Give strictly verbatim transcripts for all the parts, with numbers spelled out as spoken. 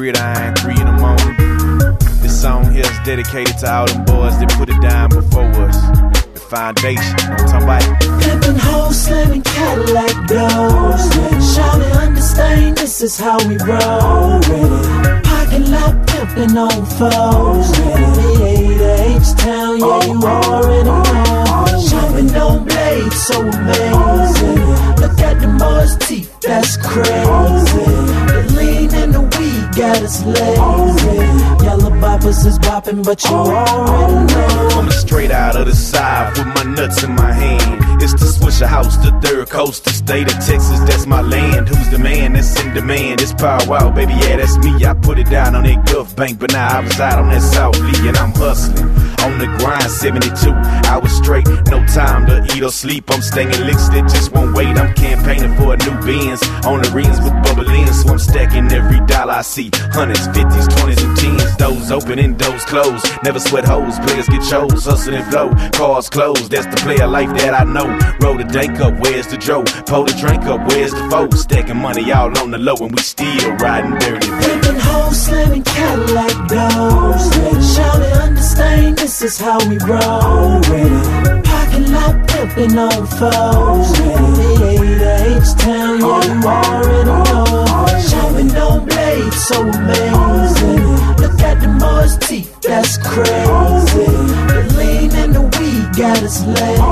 gridiron, three in the morning. This song here is dedicated to all them boys that put it down before us. The foundation, you know what I'm talking about? Pimpin' hoes, slamming Cadillac doors. Shawty understand this is how we roll. Parking lot pimpin' on foes. V eight H-Town, yeah, you already know. Shopping on blades, so amazing. Look at the boys' teeth, that's crazy. The lean and the weed got us lazy. Yellow boppers is bopping, but you already know. Coming straight out of the side with my nuts in my hand. It's the Swisher House, the third coast, the state of Texas, that's my land. Who's the man that's in demand? It's Power Wow, baby, yeah, that's me. I put it down on that Gulf Bank, but now I reside on that South Lee, and I'm hustling. On the grind, seventy-two hours straight, no time to eat or sleep. I'm staying licks that just won't wait. I'm campaigning for a new Benz on the rims with bubble ends, so I'm stacking every dollar I see. Hundreds, fifties, twenties, and tens. Doors open and doors closed. Never sweat hoes, players get chose. Hustle and flow, cars closed. That's the player life that I know. Roll the dank up, where's the dro? Pull the drink up, where's the foe? Stacking money all on the low, and we still riding dirty. Pimpin' hoes, slamming Cadillac doors. Shawty understand this is how we roll. Parking lot pimpin' on foes. V eight H-Town, yeah, you already know. Shopping on blades, so amazing. Look at the boys' teeth, that's crazy. The lean and the weed got us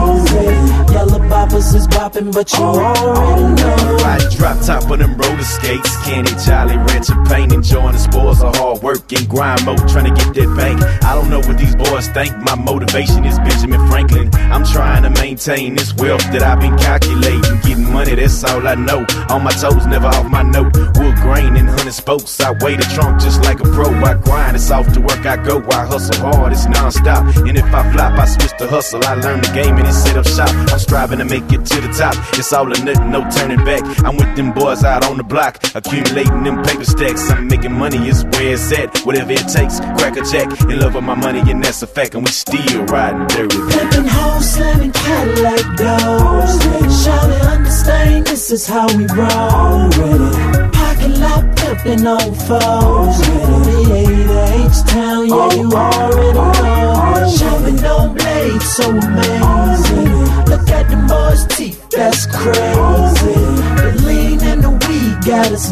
lazy. Yellow boppers is bopping, but you already know. Ride drop top of them roller skates, candy, jolly, rancher paint, enjoying the spoils of hard work and grind mode, trying to get that bank. I don't know what these boys think. My motivation is Benjamin Franklin. I'm trying to maintain this wealth that I've been calculating. Getting money, that's all I know. On my toes, never off my note. Wood grain and hundred spokes. I weigh the trunk just like a pro. I grind, it's off to work I go. I hustle hard, it's non-stop. And if I flop, I switch to hustle. I learn the game and then set up shop. I'm striving to make it to the top. It's all or nothing, no turning back. I'm with them boys out on the block, accumulating them paper stacks. I'm making money, it's where it's at. Whatever it takes, crack a jack. In love with my money, and that's a fact. And we still riding dirty. Pimpin' hoes, slamming Cadillac doors. Shawty understand this is how we roll. Parking lot pimpin' on foes. V eight H-Town, yeah, you already know. Shopping on blades, so amazing. Look at the boys' teeth, that's crazy. The lean and the weed got us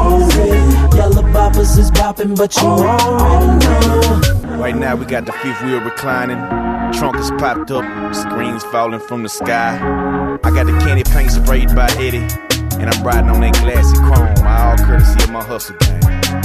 lazy. Yellow boppers is bopping, but you already know. Right now we got the fifth wheel reclining. Trunk is popped up, screens falling from the sky. I got the candy paint sprayed by Eddie, and I'm riding on that glassy chrome, all courtesy of my hustle gang.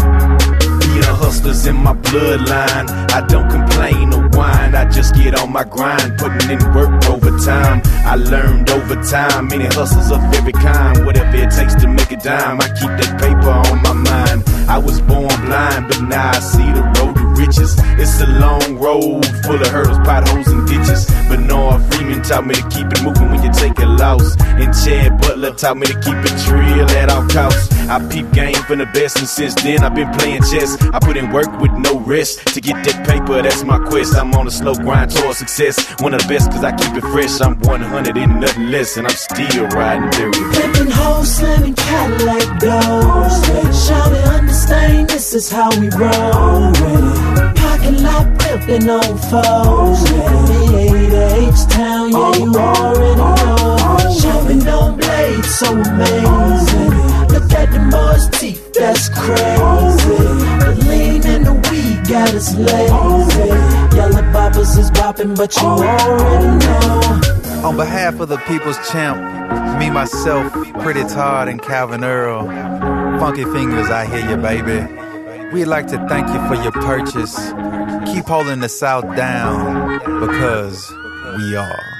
Being a hustler's in my bloodline. I don't complain or whine, I just get on my grind, putting in work overtime. I learned over time, many hustles of every kind. Whatever it takes to make a dime, I keep that paper on my mind. I was born blind, but now I see the road to riches. It's a long road full of hurdles, potholes, and ditches. But Noah Freeman taught me to keep it moving when you take a loss. And Chad Butler taught me to keep it real at all costs. I peep game from the best, and since then I've been playing chess. I put in work with no rest to get that paper, that's my quest. I'm on a slow grind towards success. One of the best cause I keep it fresh. I'm one hundred and nothing less, and I'm still riding dirty. Pimpin' hoes, slamming Cadillac doors. Shawty understand this is how we roll. Parking lot pimpin' on foes. V eight H-Town, yeah, you already know. Shopping on blades, so amazing. Look at the boys' teeth, that's crazy. The lean and the weed got us lazy. Yellow boppers is bopping, but you already know. On behalf of the People's Champ, me, myself, Pretty Todd, and Calvin Earl, Funky Fingers, I hear you, baby. We'd like to thank you for your purchase. Keep holding the South down, because we are.